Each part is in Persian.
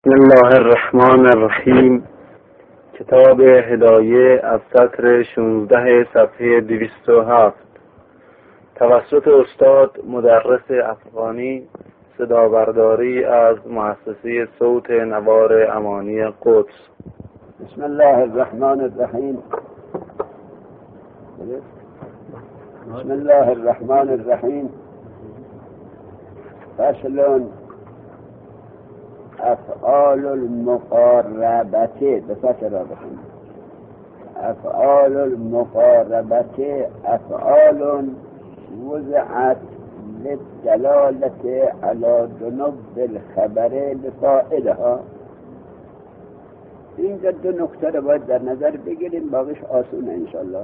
بسم الله الرحمن الرحیم. کتاب هدایه از سطر 16 صفحه 207 توسط استاد مدرس افغانی، صدابرداری از مؤسسه صوت نوار امانی قدس. بسم الله الرحمن الرحیم. بسم الله الرحمن الرحیم. فصل افعال المقاربته. بفصل را بخونیم. افعال المقاربته افعال وضعت للدلالة على دنو الخبر لفاعلها. اینجا دو نکته رو باید در نظر بگیریم، باقیش آسونه انشالله.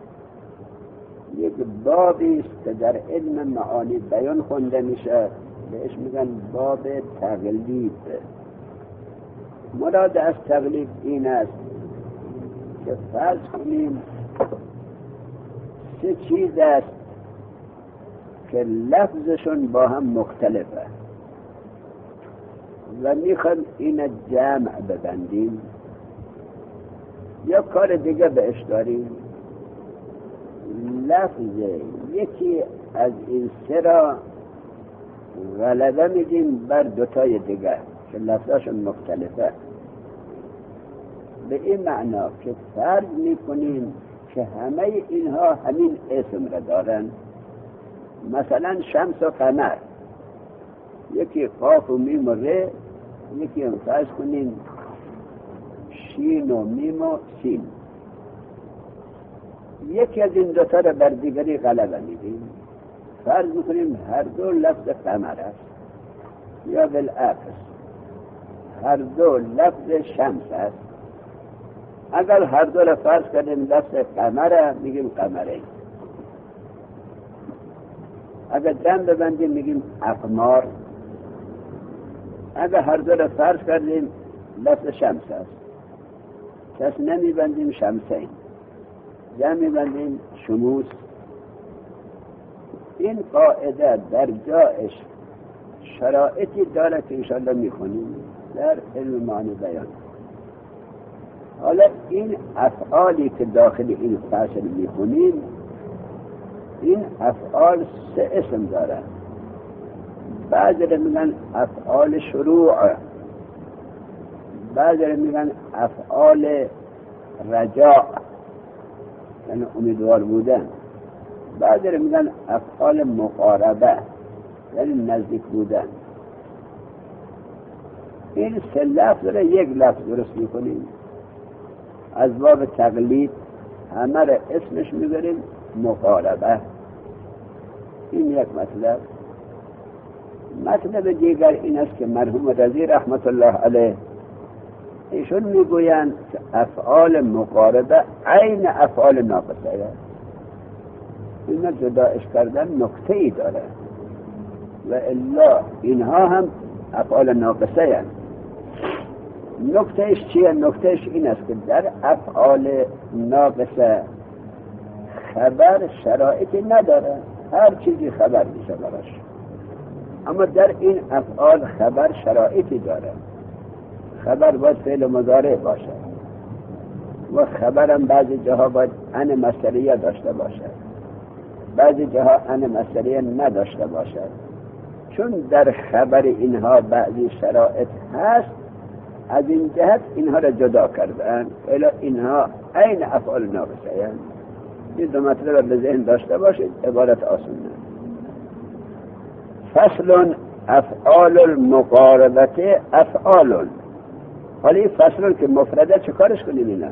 یک بابی است که در علم معانی بیان خونده میشه، بهش میگن باب تقلید. مراد از تقلید این است که فرض کنیم سه چیز است که لفظشون با هم مختلفه و میخوایم این جمع ببندیم یا کار دیگه بهش داریم. لفظ یکی از این سه را غلبه میدیم بر دوتای دیگر که لفظاشون مختلفه، به این معنا که فرض میکنیم که همه اینها همین اسم را دارن. مثلا شمس و قمر، یکی قاف و میم و ر، یکی هم فرض کنیم شین و میم و سین. یکی از این دوتا را بر دیگری غلبه میدیم، فرض میکنیم هر دو لفظ قمر است، یا بالعکس هر دو لفظ شمس است. اگر هر دو را فرض کردیم لفظ قمر، میگیم قمره. اگر جمع ببندیم میگیم اقمار. اگر هر دو را فرض کردیم لفظ شمس است، کس نمیبندیم شمسین، جمع میبندیم شموس. این قاعده در جایش شرایطی داره که انشاءالله میخونیم در علم معنی بیان. حالا این افعالی که داخل این فصل میخونیم، این افعال سه اسم داره. بعضی رو میگن افعال شروع، بعضی رو میگن افعال رجاء یعنی امیدوار بودن، بعضی رو میگن افعال مقاربه یعنی نزدیک بودن. این سه لفظ رو یک لفظ درست میکنیم، از باب تقلید همه رو اسمش میبریم مقاربه. این یک مطلب. مطلب دیگر این است که مرحوم رضی رحمت الله علیه ایشون میگویند که افعال مقاربه عین افعال ناقصه است. این جداش کردن نکته ای داره و الا اینها هم افعال ناقصه هست. نکتهش چیه؟ نکتهش این است که در افعال ناقصه خبر شرایطی نداره، هر چیزی خبر میشه براش، اما در این افعال خبر شرایطی داره. خبر باید فعل مضارع باشه و خبرم بعضی جاها باید ان مصدریه داشته باشه، بعضی جاها ان مصدریه نداشته باشه. چون در خبر اینها بعضی شرایط هست، از این جهت اینها را جدا کردن، الا اینها عین افعال ناقصه هستند. این دو مطلب به ذهن داشته باشید، عبارت آسونه. فصل افعال المقاربته افعال. حالا این فصل که مفرده چه کارش کنیم؟ اینا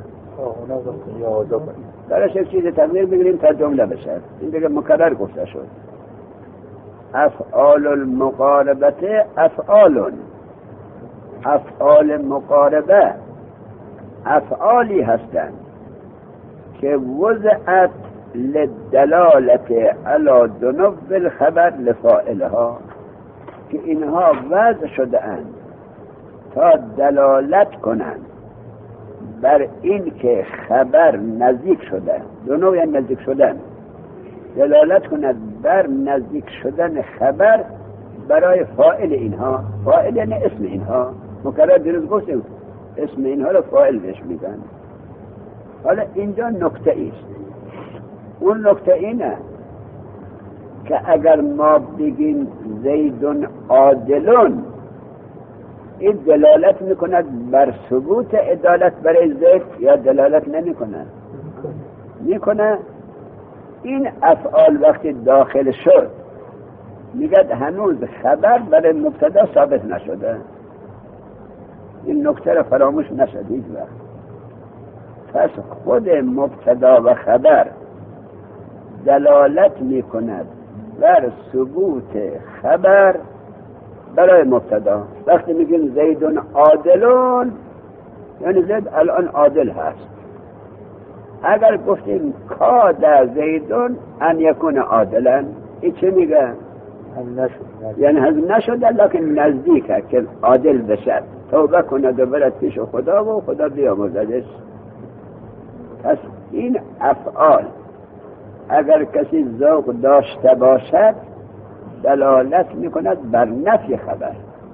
درش یک چیز تغییر بگیریم تا جمله بشه. این دیگه مکرر گفته شد. افعال المقاربته افعال. افعال مقاربه افعالی هستند که وضعت للدلالة على دنو الخبر لفاعلها، که اینها وضع شده اند تا دلالت کنند بر این که خبر نزدیک شده. دنو یعنی نزدیک شدن، دلالت کند بر نزدیک شدن خبر برای فاعل اینها. فاعل یعنی اسم اینها، مکرر دیروز گفتیم اسم اینها رو فاعل بهش میدن. حالا اینجا نکته ایست. اون نکته اینه که اگر ما بگیم زیدون عادلون، این دلالت میکند بر ثبوت عدالت برای زید یا دلالت نمیکنه؟ میکنه. این افعال وقتی داخل شد میگه هنوز خبر برای مبتدا ثابت نشده. این نکته رو فراموش نشدید وقت. پس خود مبتدا و خبر دلالت میکند بر ثبوت خبر برای مبتدا. وقتی میگیم زیدون عادلون یعنی زید الان عادل هست. اگر گفتیم کاد زیدون ان یکون عادلا، این چه میگه؟ یعنی هضم نشده لکن نزدیکه که عادل بشد، توبه کند و برد پیش خدا و خدا بیامرزدش. پس این افعال اگر کسی ذوق داشته باشد دلالت میکند بر نفی خبر.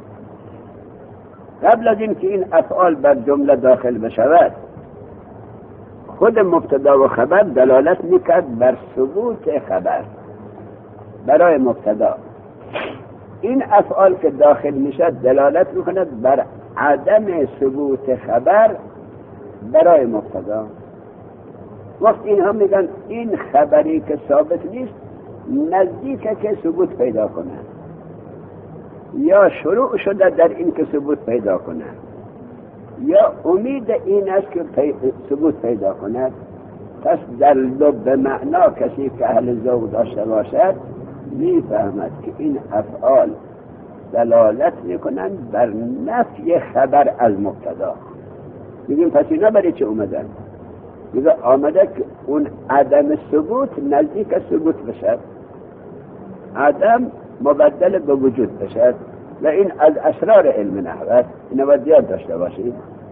قبل از اینکه این افعال بر جمله داخل بشود خود مبتدا و خبر دلالت میکرد بر ثبوت خبر برای مبتدا. این افعال که داخل میشد دلالت میکند بر عدم ثبوت خبر برای مبتدا. وقت اینها میگن این خبری که ثابت نیست نزدیکه که ثبوت پیدا کنه یا شروع شده در این که ثبوت پیدا کنه یا امید این است که ثبوت پیدا کند. پس در لب معنا کسی که اهل ذوق داشته باشد میفهمد که این افعال دلالت میکنند بر نفی خبر از مبتدا. میگیم پس اینا برای چه اومدن؟ میگه آمده که اون عدم ثبوت نزدیک ثبوت بشد، عدم مبدل به وجود بشد و این از اسرار علم نحو است. اینو باید یاد داشته باشید.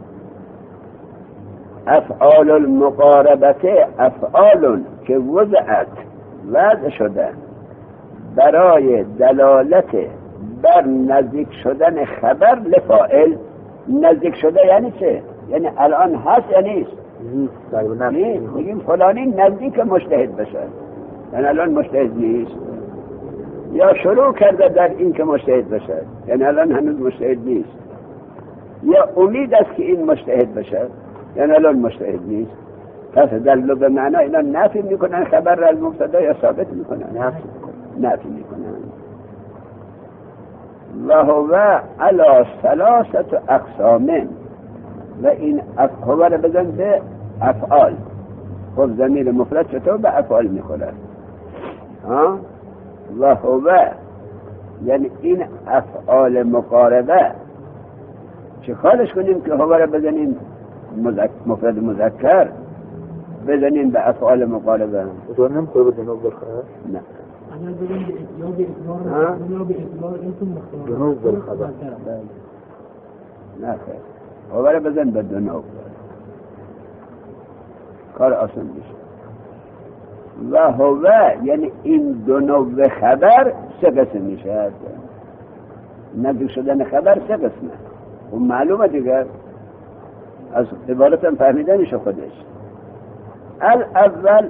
افعال المقاربته افعال که وضع شده برای دلالت بر نزدیک شدن خبر لفاعل. نزدیک شده یعنی چه؟ یعنی الان هست یا نیست؟ نیست. میگیم فلانی نزدیک مجتهد بشه، یعنی الان مجتهد نیست. یا شروع کرده در این که مجتهد بشه، یعنی الان هنوز مجتهد نیست. یا امید است که این مجتهد بشه، یعنی الان مجتهد نیست. پس در لغت معنا اینا نفی میکنن خبر را از مبتدا یا ثابت میکنن؟ نفی میکنن. و هو علی ثلاثه اقسام. و این هو را بزن به افعال. خب ضمیر مفرد چطور به افعال میخوره؟ و هو یعنی این افعال مقاربه چه خالش کنیم که هو را بزنیم مفرد مذکر، بزنیم به افعال مقاربه. تو نمیخوره به جنوب بالخبر؟ نه. اگر بزنیم یا به اطلاع یا به اطلاع اینتون مختار جنوب بالخبر. نه خیر، هو را بزن به جنوب، کار آسان میشه. و هو یعنی این جنوب خبر سه قسم میشه. نزدیک شدن خبر سه قسمه. و معلومه دیگر از عبارتم فهمیده میشه خودش. الاول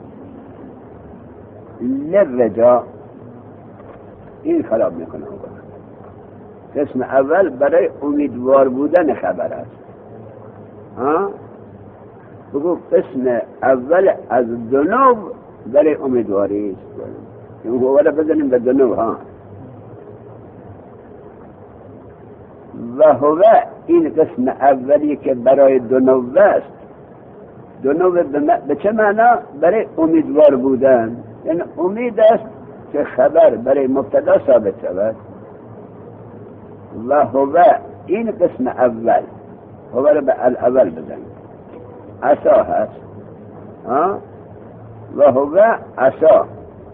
للرجا، این خراب میکنه. قسم اول برای امیدوار بودن خبر است. بگو قسم اول از دنوب برای امیدواری است. این هو را بزنیم به دنوب. و هو این قسم اولی که برای دنوب است. دنوب به چه معنا؟ برای امیدوار بودن. یعنی امید است که خبر برای مبتدا ثابت شود. و هو این قسم اول، هو را به الاول بزن. عصا هست. و هو عصا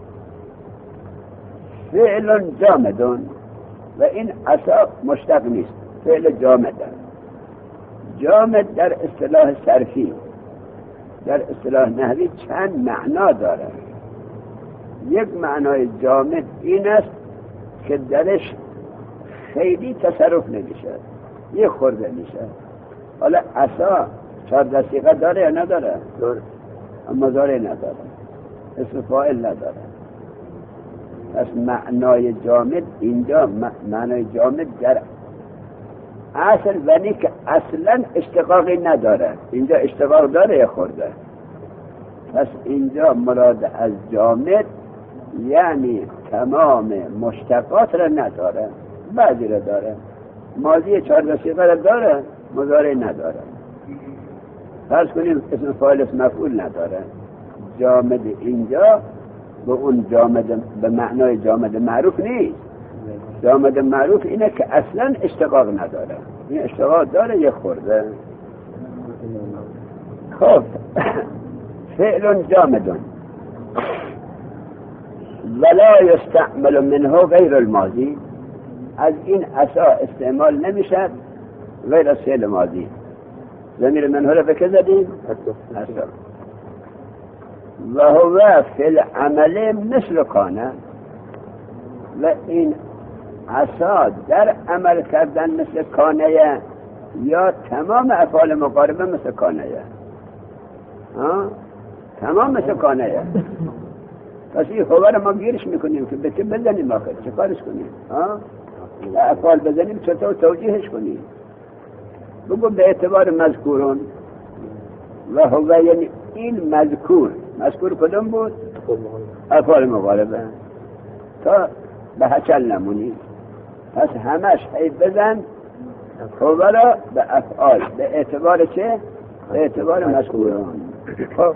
فعل جامدون. و این عصا مشتق نیست، فعل جامد. جامد در اصطلاح صرفی، در اصطلاح نحوی چند معنا داره. یک معنای جامد این است که درش خیلی تصرف نمیشه، یه خورده میشه. حالا عصا 14 صیغه داره یا نداره؟ داره. اما داره نداره، اسم فاعل نداره. پس معنای جامد اینجا معنای جامد در اصل ونی که اصلا اشتقاقی نداره، اینجا اشتقاق داره یه خورده. پس اینجا مراد از جامد یعنی تمام مشتقات را نداره، بعضی را داره. ماضی 14 صیغه را داره، مضارع نداره. فرض کنیم اسم فاعل اسم مفعول نداره. جامد اینجا به اون جامد به معنای جامد معروف نیست. جامد معروف اینه که اصلا اشتقاق نداره. این اشتقاق داره یه خورده. خب فعل جامد ولا یستعمل منه غیر الماضی، از این عصا استعمال نمیشد غیر از فعل ماضی. ضمیر منه رو به که زدیم؟ عصا. و هو فی العمل مثل کانه، و این عصا در عمل کردن مثل کانه یا تمام افعال مقاربه مثل کانه، تمام مثل کانه. پس این هو رو ما گیرش میکنیم که به چه بزنیم آخر، چه کارش کنیم؟ افعال بزنیم چطور توجیهش کنیم؟ بگو به اعتبار مذکورون. و هو یعنی این مذکور کدوم بود؟ افعال مقاربه. تا به هچل نمونی، پس همش هی بزن هو را به افعال. به اعتبار چه؟ به اعتبار مذکورون. خب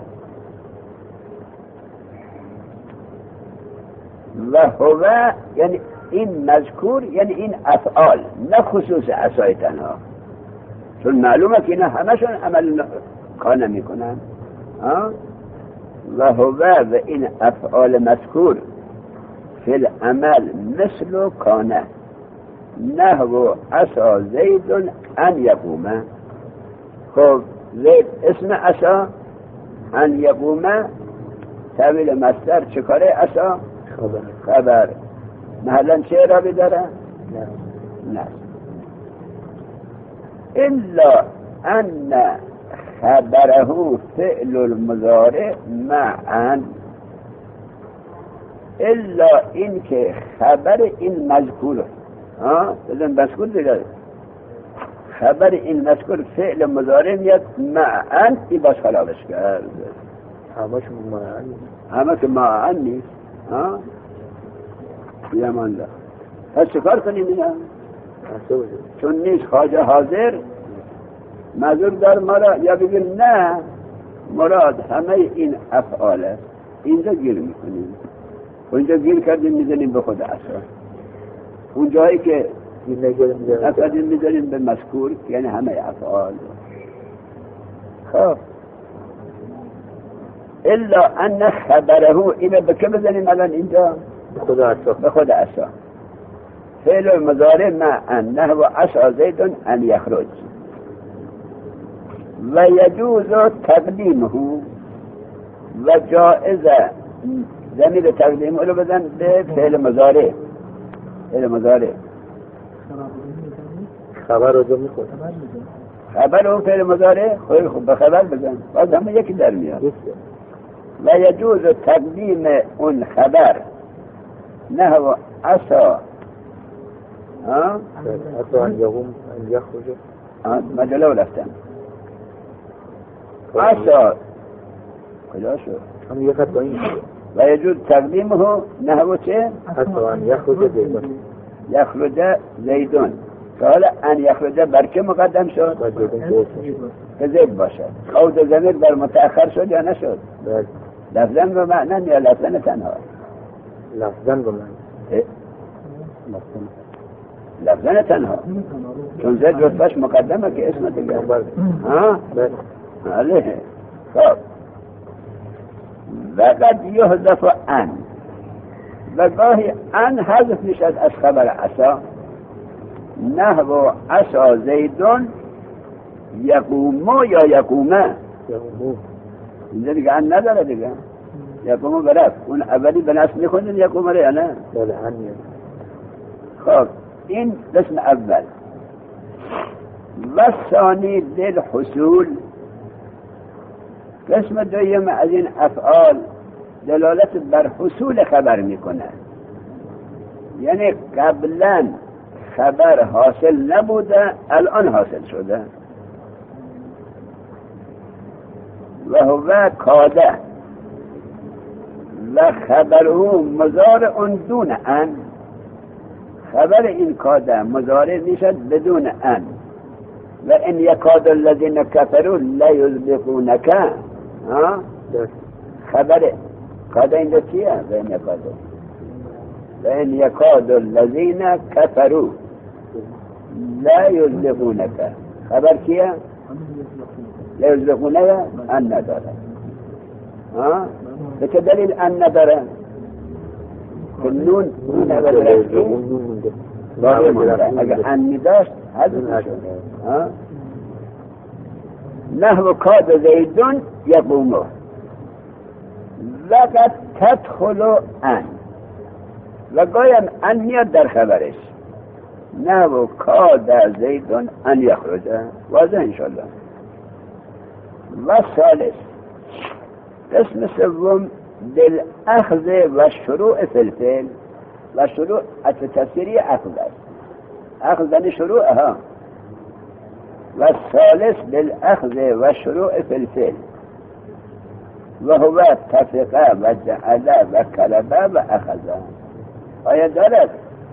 و هو یعنی این مذکور یعنی این افعال، نه خصوص عصای تنها، چون معلومه که اینا همشون عمل کانه میکنن. و هو و این افعال مذکور فی العمل مثل کانه نحو عصا زید ان یقومه. خب زید اسم عصا، ان یقومه تحویل مصدر، چه کاره عصا؟ خبر. محلا چه اعرابی داره؟ نه. الا ان خبره فعل المضارع معا، الا این که خبر این مذکور بزن مذکور دیگه، خبر این مذکور فعل مضارع میاد معا، ای باش خلافش کرد. همه که معا نیست. بیامان الله. پس چکار کنیم اینا؟ چون نیست خواجه حاضر معذور دار مرا، یا بگیم نه مراد همه این افعاله، اینجا گیر میکنیم. اونجا گیر کردیم میزنیم به خود اصلا. اون جایی که افعالیم میزنیم به مذکور یعنی همه افعال. خب الا ان خبره، اینو به که بزنیم الان اینجا؟ به خود عصا. فعل مضارع مع انه و عصا زید ان یخرج. و یجوز تقدیمه، و جائزه ضمیر تقدیمه رو بزن به فعل مضارع. فعل مضارع خبر رو جو میخواد، خبر رو فعل مضارع خب به خبر بزن، باز همه یکی در میاد. و یجوز تقدیم اون خبر نه و عصا عصا ان یقوم ان یخرج مجلو رفتن عصا کجا شد؟ هم یک خط با این و یجوز تقدیمه نحو چه؟ عصا ان یخرج زیدون، یخرج زیدون. که حالا ان یخرج بر که مقدم شد؟ که زید باشد. عود ضمیر بر متأخر شد یا نشد؟ لفظاً و معنی یا لفظاً تنها؟ لفظاً و معنی. لفظاً تنها، چون زید رتبهش مقدمه که اسم دیگه. علیه. خب و قد یحذف ان، و گاهی ان حذف میشد از خبر عصا. نحو عصا زیدون یقومو یا یقومه. اینجا دیگه ان نداره دیگه، یقومو برف. اون اولی به نصب میخوندین یقومه رو یا نه؟ بله. خب این قسم اول. و ثانی للحصول. قسم دویم از این افعال دلالت بر حصول خبر میکنه، یعنی قبلا خبر حاصل نبوده الان حاصل شده. و هو کاده و خبره مضارع دون ان. خبر این کاده مضارع میشد بدون ان. و ان یکاد الذین کفروا لیزلقونک. خبر کاده اینجا چیه؟ و ان یکاد، و ان یکاد الذین کفروا لیزلقونک. خبر کیه؟ لیزلقونک ان نداره. به چه دلیل ان نداره؟ که نون باقی مونده. اگر انی داشت حذف نشده. نحو کاد زیدون یقومو لقد تدخل ان. و گایم ان میاد در خبرش. نحو کاد زیدون ان یخرجه. واضح انشالله. و ثالث قسم سوم بالاخذ و شروع فی الفعل. و شروع از تفسیری اخذ است. اخذ یعنی شروع ها. و ثالث بالاخذ و شروع فی الفعل. و هو تفقه و جعله و کلبه و اخذه. آیا دارد؟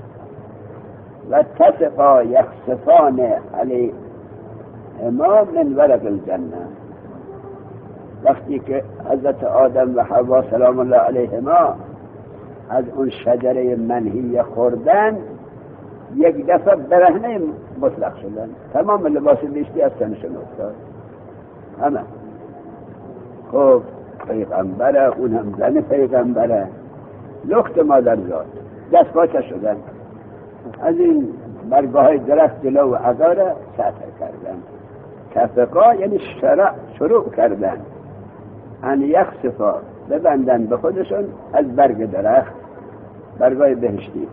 و تفقه یخصفان علی امام من ورق الجنه. وقتی که حضرت آدم و حوا سلام الله علیهما از اون شجره منهی خوردن، یک دفعه برهنه مطلق شدن. تمام لباس بیشتی از تنشون افتاد. همه خب پیغمبره، اون هم زن پیغمبره، لخت مادر زاد، دست باچه شدن. از این برگاه های درخت جلو و عقاره سطر کردن. تفقا یعنی شروع کردن. ان یخصفا ببندن به خودشون از برگ درخت، برگای بهشتی.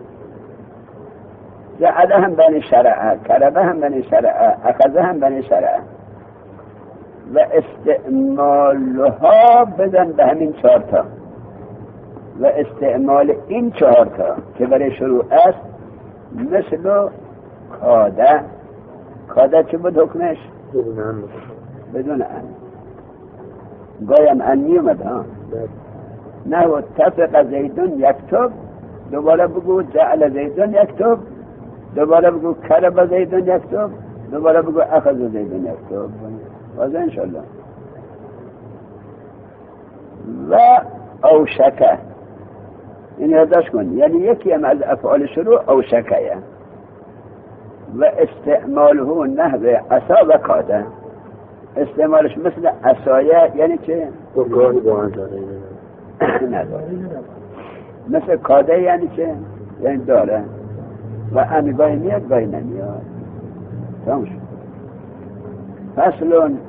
جعله هم بنی شرعه، کربه هم بنی شرعه، اخذه هم بنی شرعه. و استعمالها بزن به همین 4 تا. و استعمال این 4 تا که برای شروع است مثل کاده. کاده چه بود حکمش؟ بدون ان. گایم انی اومد ها. نه و تفق زیدون یکتب، دوباره بگو جعل زیدون یکتب، دوباره بگو کرب زیدون یکتب، دوباره بگو اخذ زیدون یکتب. واضح انشالله. و اوشکه، این یادداشت کن، یعنی یکی هم از افعال شروع اوشکه. و استعماله نحو عصا و کاده. استعمالش مثل عصایه یعنی چه؟ گاهی با هم داره نداره. مثل کاده یعنی چه؟ یعنی داره. و انگاهی میاد گاهی نمیاد. تمام شد. فصل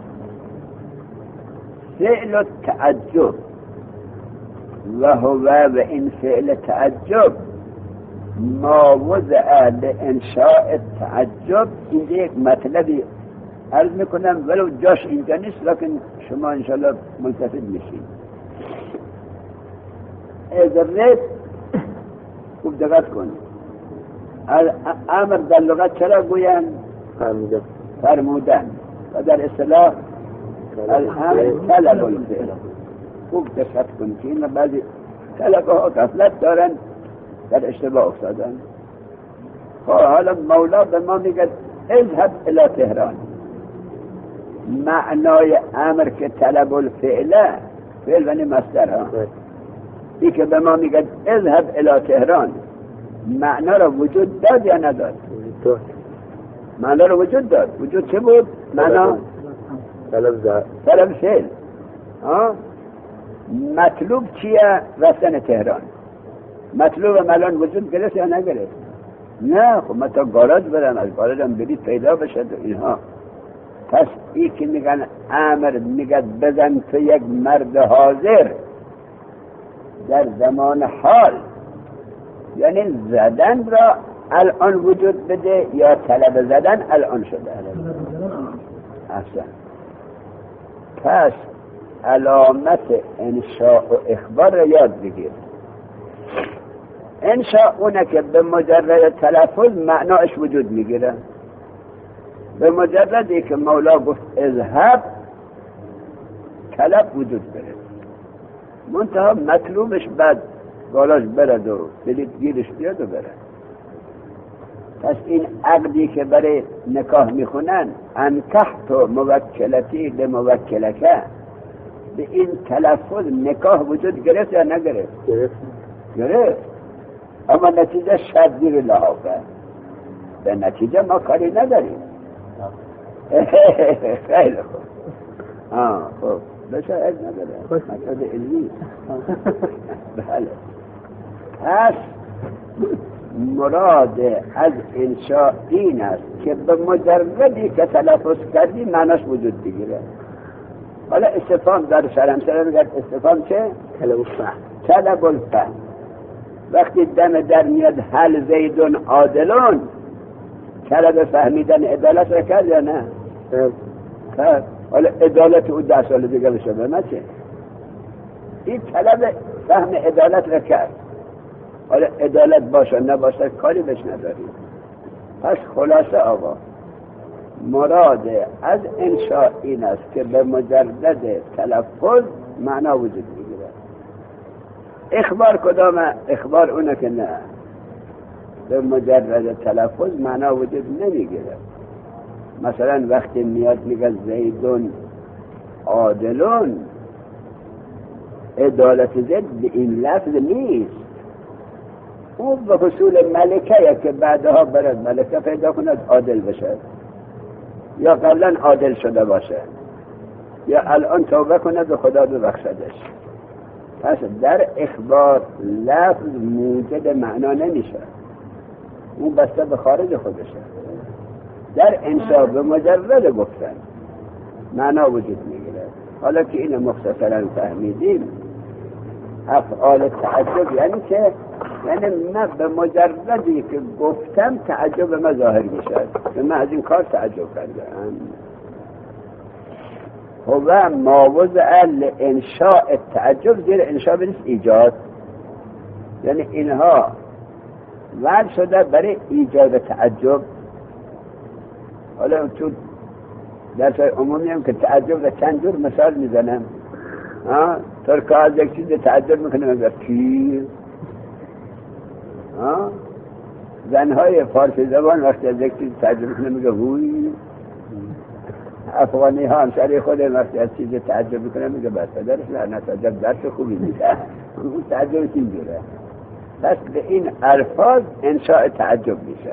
فعل التعجب. و هو و این فعل تعجب ما وضع لانشاء التعجب. اینجا یک مطلبی عرض میکنم ولو جاش اینجا نیست، لکن شما انشاءالله ملتفت میشید. ازرت خوب دقت کن. امر در لغت چرا گوین؟ فرمودن. و در اصطلاح الامر طلب الفعل. خوب دقت کن که این بعضی طلبه ها غفلت دارن، در اشتباه افتادن. حالا مولا به ما میگه اذهب الى تهران. معنای امر که طلب الفعله، فعل ونی مصدر ها. این که به ما میگه اذهب الى تهران، معنا را وجود داد یا نداد؟ معنا را وجود داد. وجود چه بود؟ معنا طلب فعل. مطلوب چیه؟ رفتن تهران. مطلوب ملان وجود گرفت یا نگرفت؟ نه. خب من تا گاراژ برم، از گاراژم برید پیدا بشد و اینها. پس ای که میگن امر میگه بزن تو یک مرد حاضر در زمان حال، یعنی زدن را الان وجود بده یا طلب زدن الان شده اصلا. پس علامت انشاء و اخبار را یاد بگیر. انشاء اونه که به مجرد تلفظ معناش وجود میگیره، به مجردی که مولا گفت اذهب طلب وجود بره، منتها مطلوبش بعد بالاش برد و دلید گیرش بیاد و بره. پس این عقدی که برای نکاح میخونن انکحت و موکلتی لموکلکه، به این تلفظ نکاح وجود گرفت یا نگرفت؟ گرفت. اما نتیجه شرطی رو لحاظه، به نتیجه ما کاری نداریم. خیلی خوب. خوب بشه از نداره مطلب علمی. بله. پس مراد از انشاء این است که به مجردی که تلفظ کردی معناش وجود بگیره. حالا استفهام در شرم میگه استفهام چه؟ طلب الفهم. وقتی دم در میاد هل زیدون عادلون، طلب فهمیدن عدالت را کرد یا نه؟ کرد. حالا عدالت او 10 سال دیگه بشه به ما چه؟ این طلب فهم عدالت را کرد. حالا عدالت باشه نباشه کاری بهش نداریم. پس خلاصه آقا مراد از انشاء این است که به مجرد تلفظ معنا وجود میگیره. اخبار کدامه؟ اخبار اونه که نه، به مجرد تلفظ معنا وجود نمیگیره. مثلا وقتی میاد میگه زیدون عادلون، عدالت زید به این لفظ نیست، او به حصول ملکه که بعدها برد ملکه پیدا کند عادل بشه، یا قبلا عادل شده باشه، یا الان توبه کند و خدا ببخشدش. پس در اخبار لفظ موجد معنا نمیشه، اون بسته به خارج خودشه. در انشاء به مجرد گفتن معنا وجود میگیره. حالا که اینو مختصرا فهمیدیم، افعال تعجب یعنی که من به مجردی که گفتم تعجب ما ظاهر میشه که من از این کار تعجب کردم. هو ما وضع لانشاء تعجب، زیر انشاء بنیست ایجاد، یعنی اینها وضع شده برای ایجاد تعجب. حالا تو درسای عمومی هم که تعجب و چند جور مثال میزنم. ترکا از یک چیز تعجب میکنه مگر کی؟ زنهای فارسی زبان وقتی از یک چیز تعجب میکنه میگه هوی. افغانی ها همسری خود وقتی از چیز تعجب میکنه میگه بس درش لعنت، عجب درس خوبی میده. اون تعجب اینجوره. پس به این الفاظ انشاء تعجب میشه.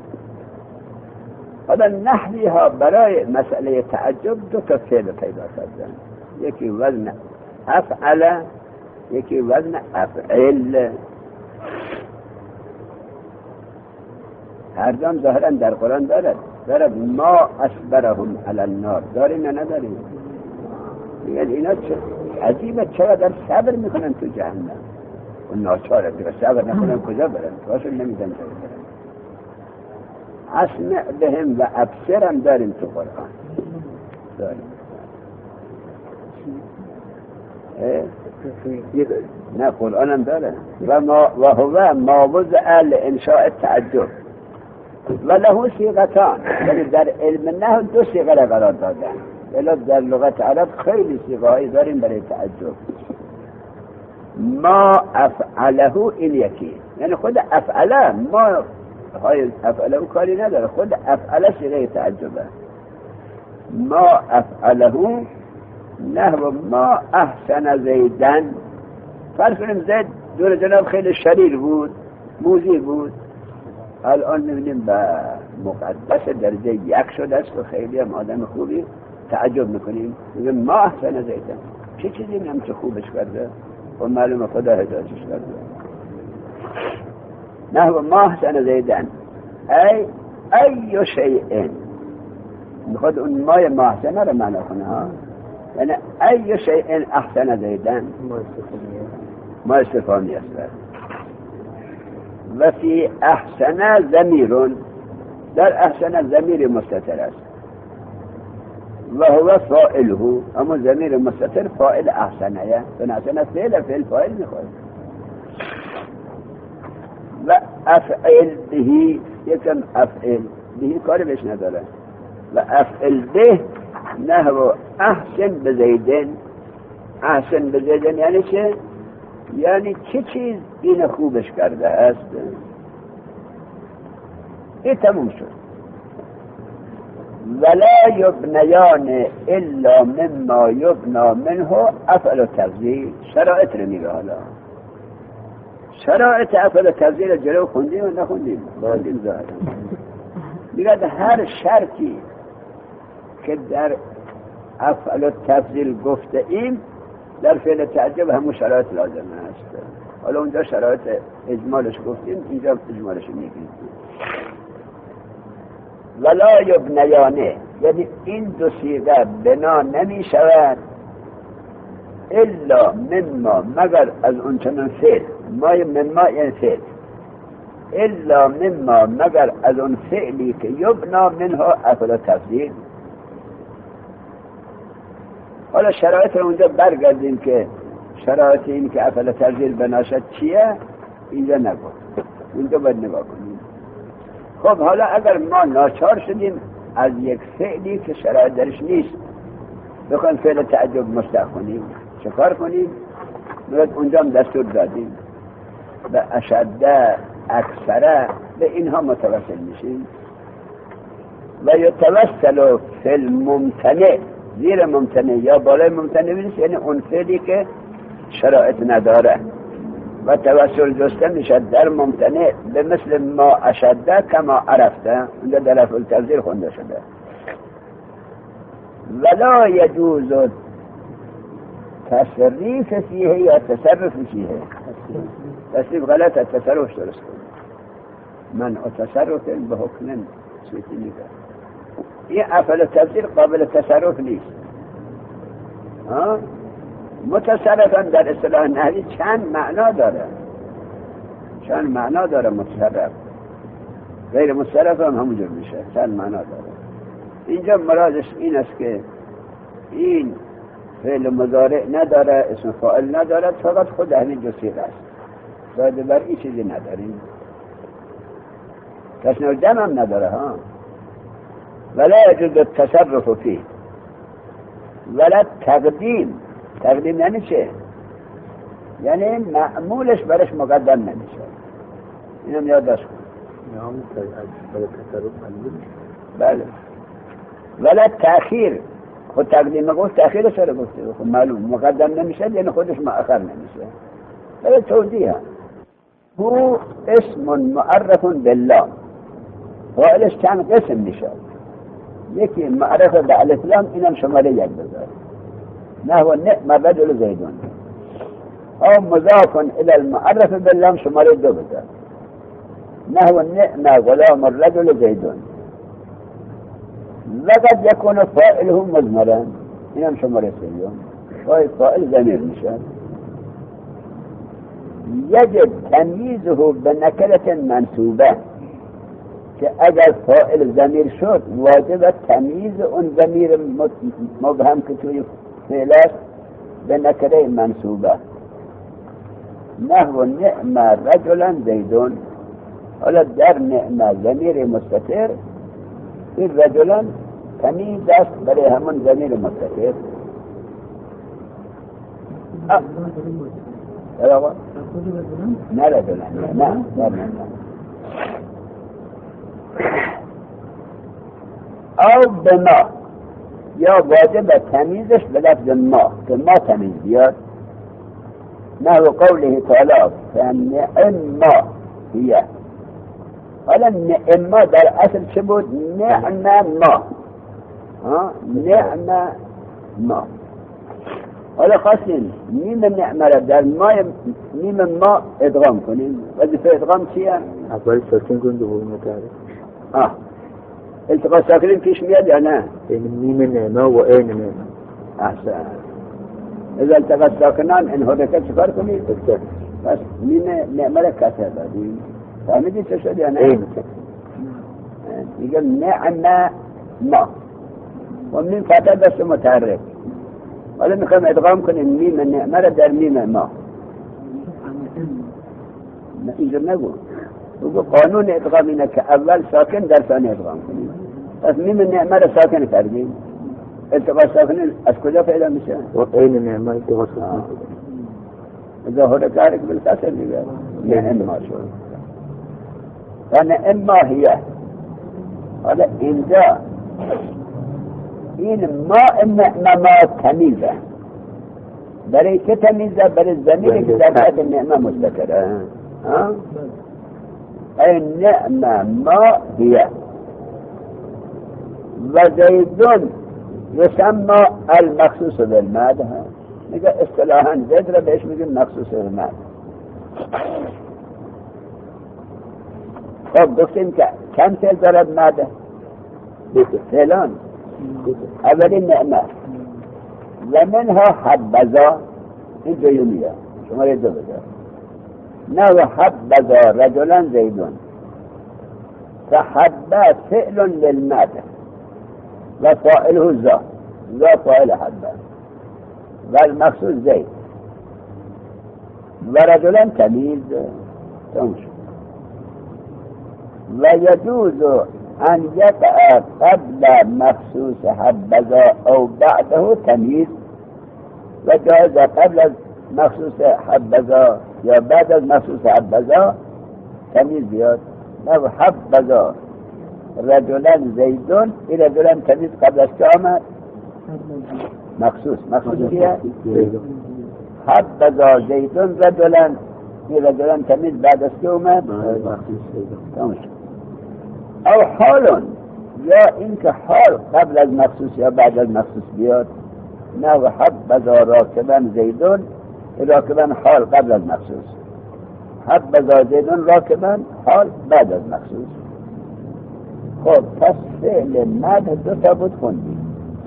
حالا نحوی ها برای مسئله تعجب 2 تا فعل پیدا کردن، یکی وزن افعل، یکی وزن افعل. هر دام ظاهرا در قرآن دارد ما اصبرهم علی النار، داریم یا نداریم؟ میگن اینا عجیبه چقدر صبر میکنن تو جهنم. اون ناچاره دیگه صبر نکنن کجا برن؟ واسه نمیدن جا برن. اسمع بهم و ابصرم داریم تو قرآن، داریم. نه قرآن هم داره. و هو ما وضع لانشاء تعجب و له صیغتان، یعنی در علم نحو 2 صیغه را قرار دادن. ولی در لغت عرب خیلی صیغه‌ای داریم برای تعجب. ما افعله این یکی، یعنی خود افعله، ما های افعله کاری نداره، خود افعله صیغه تعجبه. ما افعله نحو ما احسن زیدن. فرض کنیم زید دور جناب خیلی شریر بود، موذی بود، الان میبینیم به مقدس درجه 1 شده است و خیلی هم آدم خوبی، تعجب میکنیم میگیم ما احسن زیدن، چه چیزی هم چه خوبش کرده و معلوم خدا هدایتش کرده. نحو ما احسن زیدن ای شیئن، میخواد اون مای ما احسنه رو معنا کنه ها، یعنی ای شیئن احسن زیدن ما استفهامی است. و فی احسن ضمیر، در احسن ضمیر مستتر است و هو فاعله، اما ضمیر مستتر فاعل احسنه، چون احسنه فعل فاعل میخواد. و افعل بهی، یکم افعل بهی کاری بهش نداره. و افعل به نحو احسن بزیدن. احسن بزیدن یعنی چه؟ یعنی چه چیز این خوبش کرده است. این تموم شد. ولا یبنیان الا مما یبنا منه افعل تفضیل. شرایط رو میگه. حالا شرایط افعل تفضیل جلو خوندیم و نخوندیم؟ خوندیم ظاهرا. میگه هر شرطی که در افعل تفضیل گفته ایم در فعل تعجب همون شرایط لازم است. حالا اونجا شرایط اجمالش گفتیم، اینجا اجمالش میگیم. ولا یبنیانه یعنی این دو صیغه بنا نمی شود الا مما، مگر از اون چنان فعل، مما یعنی فعل، الا مما مگر از اون فعلی که یبنا منها افعل تفضیل. حالا شرایط رو اونجا برگردیم که شرایط این که افعل تفضیل بناشد چیه، اینجا نگو، اونجا باید نگاه کنیم. خب حالا اگر ما ناچار شدیم از یک فعلی که شرایط درش نیست بخوایم فعل تعجب مشتق کنیم، چه کار کنیم؟ باید اونجا هم دستور دادیم و اشده اکثره به اینها متوسل میشیم. و یتوسل فی الممتنع، زیر ممتنع یا بالای ممتنع نیست، یعنی اون فعلی که شرایط نداره و توسل جسته میشد در ممتنع به مثل ما اشده کما عرفته، اونجا در افعل تفضیل خونده شده. ولا یجوز تصریف فیه یا تصرف فیه. تصریف غلط، تصرف درست کن. من تصرف به حکم سویتی میگه این افعل تفضیل قابل تصرف نیست. متصرفا در اصطلاح نحوی چند معنا داره. متصرف غیر متصرف هم همونجور میشه، چند معنا داره. اینجا مرادش این است که این فعل مضارع نداره، اسم فاعل نداره، فقط خود همین دو صیغه است. زاده بر این چیزی نداریم. تسنیه جمع هم نداره. ولا یجوز التصرف فیه ولا تقدیم. تقدیم یعنی چه؟ یعنی معمولش برش مقدم نمیشه. اینم یادداشت کن. بله. ولا تأخیر. خود تقدیم گفت، تأخیر سر گفته، خود معلوم مقدم نمیشه یعنی خودش مؤخر نمیشه. ولی توضیح هم هو اسم معرف بالله، فاعلش چند قسم میشه. یکی معرف به الف لام، اینم شماره یک بذار، نحو نعم الرجل زیدون. او مضاف الى المعرف باللام، شماره دو بذار، نحو نعم غلام الرجل زیدون. وقد يكون فاعله مضمرا، اینم شماره سیوم، فاعل ضمیر میشه. یجب تمییزه بنکره منصوبه، که اگر فاعل ضمیر شد واجب تمییز اون ضمیر مبهم که توی فعل است به نکره منصوبه، نحو نعم رجلا زیدون. حالا در نعم ضمیر مستتر، این رجلا تمییز است برای همون ضمیر مستتر. نه رجلا، نه او به ما، یا واجب تمیزش به لفظ ما که ما تمیز بیاد، نحو قوله تعالی فنعم ما هیه. حالا نعم ما در اصل چه بود؟ نعم ما. نعم ما. حالا خواستیم نیم نعم را در نیم ما ادغام کنیم. وظیفه ادغام چیه؟ اول ساکن کن، دومی متحرک. التقاء ساکنین پیش میاد یا نه؟ نیم نعمه و این نعمه. احسن. اذا التقاء ساکنان این حرکت چکار کنید؟ بس نیم نعمه را کسر دادیم. فهمیدی چه شد یا نه؟ این میگه نعم ما و میم فتح دست متحرک. حالا میخوایم ادغام کنیم میم نعمه را در میم ما. اینجا نگو، بگو قانون ادغام اینه که اول ساکن در ثانی ادغام کنیم. پس میم نعمه را ساکن کردیم، التقاء ساکن از کجا پیدا میشه؟ و این نعمه التقاء ساکن ظاهر کارک بالکسر دیگه نعم ما شد و نعم ما هیه. حالا اینجا این ما نعمه ما تمیزه. برای که تمیزه؟ برای زمینی که در بعد نعمه مستقره. این نعمه ما هیه و زیدون یسمى المخصوص بالماده. میگه اصطلاحاً زید را بهش میگیم مخصوص بالماده. خب گفتیم که کم فعل دارد ماده؟ فعلان. اولین نعمه و منها حبذا، این دویمیه، شما یه دو بذار. نه و حبذا رجلا زیدون، فحبه فعل للماده و فاعله ذا فاعل حبه و المخصوص زید و رجلا تمیز تمشي. و یجوز ان یقع قبل مخصوص حبذا او بعده تمیز، و جایز قبل از مخصوص حبذا یا بعد از مخصوص حبذا تمیز بیاد. نو حبذا رجلا زیدون، این رجلا تمیز قبل از که آمد؟ مخصوص کیه؟ حبذا زیدون رجلا، این رجلا تمیز بعد از که آمد؟ او حالون، یا اینکه حال قبل از مخصوص یا بعد از مخصوص بیاد. نو حبذا راکبا زیدون، راکبا حال قبل از مخصوص، حبذا زیدون راکبا حال بعد از مخصوص. خب پس فعل مد دو تا بود خوندی.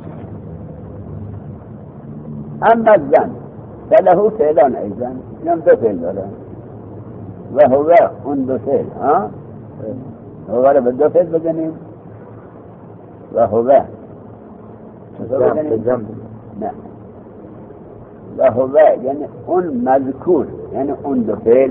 اما زن فله فعلان ایزن، اینم دو فعل داره و هو اون دو فعل. هو را به دو فعل بزنیم و هو چطور بزنیم؟ نه، و هو یعنی اون مذکور، یعنی اون دو فعل.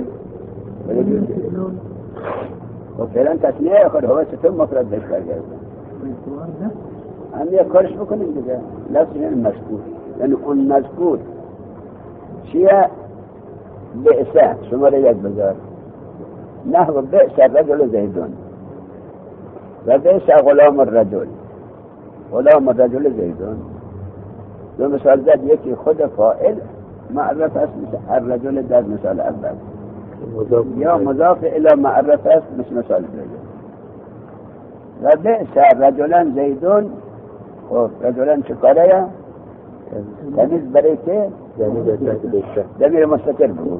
و فعلا تصمیه خود هو چطور مفرد بشتر گردن هم یه کارش بکنیم دیگه. لفظ یعنی مذکور، یعنی اون مذکور چیه؟ بئسه، شماره یک بذار. نحو بئس الرجل زیدون و بئس غلام الرجل، غلام الرجل زیدون. دو مثال زد، یکی خود فاعل معرف است مثل الرجل در مثال اول، یا مضاف الی معرف است مثل دیگه. و بئس رجلا زیدون، خب رجلا چه کاره یا؟ تمیز برای که؟ ضمیر مستتر بود.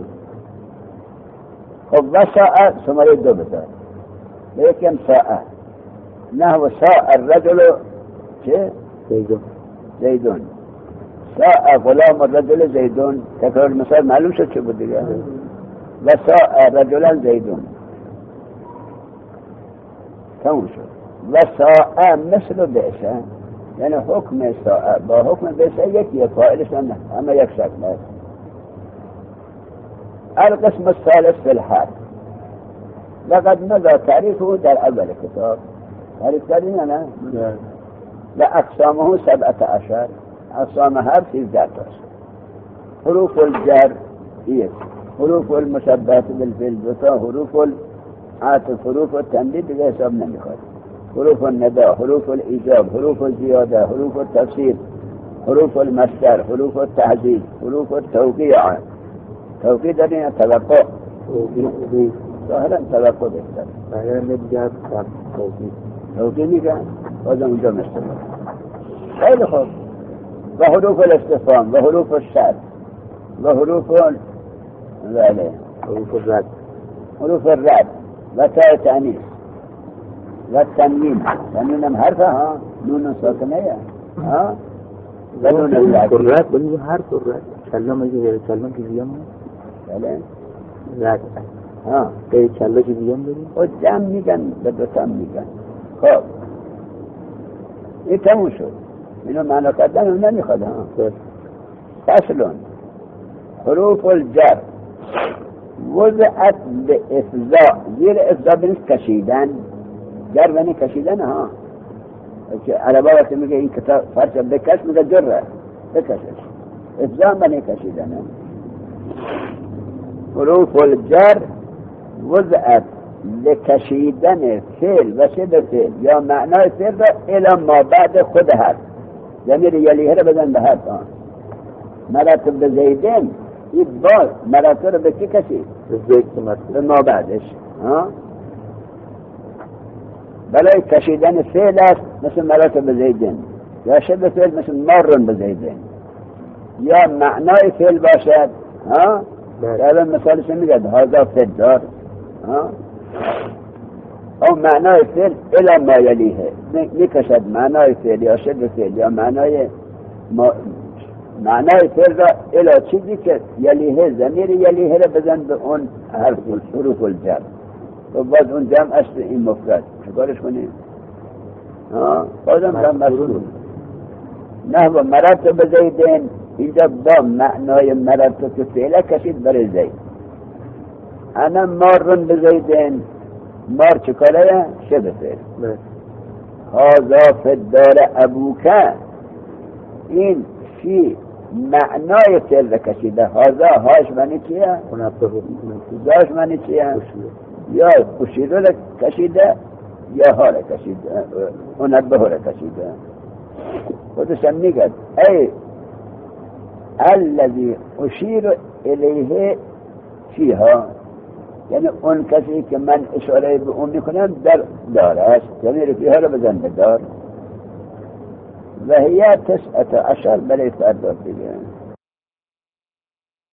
خب و ساعه شماره دو بذار، لیکن ساعه نحو ساعه الرجل چه؟ زیدون ساعه غلام الرجل زیدون. تکرار مثال معلوم شد چه بود دیگه. و ساعه رجلا زیدون تموم شد. و ساعه مثل بئسه، یعنی حکم ساعه با حکم بئسه یکیه، فاعلش هم اما یک شکل است. القسم الثالث في الحال، لقد مضى تعريفه در اول کتاب. تعریف کردیم یا نه؟ و اقسامه 17، اقسام هر 13 است. حروف الجر یک، حروف المشبهة بالفعل دوتا، حروف العطف، حروف التمديد دیگه حساب نمیخواد، حروف النداء، حروف الإيجاب، حروف الزيادة، حروف التفسير، حروف المصدر، حروف التعزيز، حروف التوقيع. توقيع دارين توقع، ظاهرا توقع بهتر، ظاهرا نبجاد توقيع میگن بازم اونجا مستمر. خیلی خوب. و حروف الاستفهام و حروف الشرط و حروف حروف الرد و تاء تأنیث و تنوین. تنوین هم حرفه ها، نون ساکنه ها، و نون الرد. الرد بلی حرف الرد. کلام اگه غیر کلام که زیام بله رد. غیر کلا که دیگه هم داریم و جمع میگن به دوتا میگن. خب این تموم شد. اینو معنا کردن هم نمیخواد. فصلون حروف الجر وضعت به افضاء، زیر افضاء بنیست کشیدن، جر بنی کشیدن ها. عربا وقتی میگه این کتاب فرش بکش میگه جره بکشش، افضاء بنی کشیدن. حروف الجر وضعت لکشیدن فعل و شبه فعل یا معنای فعل را الی ما بعد خود هست، ضمیر یلیه را بزن به هست. مراتب به زیدن این باز مراتب را به چی کشید؟ به ما بعدش. بلای کشیدن فعل است مثل مراتب به زیدن، یا شبه فعل مثل مارن به زیدن، یا معنای فعل باشد. در مثالش میگه هذا فدار، او معنای فعل الی ما یلیه، میکشد معنای فعل یا شبه فعل یا معنای فعل را الی چیزی که یلیه، ضمیر یلیه را بزن به اون حروف الجر و بعد اون جمع است این مفرد. چکارش کنیم؟ بازم هم مسئول نحو مراتب زیدین، اینجا با معنای مراتب که فعله کشید برای زید. انا مارن به زیدین، مار چکاره؟ شبه فعل. هذا فدار ابوکه، این فی معنای فعل کشیده. هذا هاش معنی چیه؟ داش معنی چیه؟ یا اشیره را کشیده یا ها را کشیده، منبه را کشیده. خودش هم میگه ای الذی اشیر الیه فیها، یعنی اون کسی که من اشاره به اون میکنم در دار است، یعنی فیها را بزن به دار. و هی 19 برای فردا دیگه.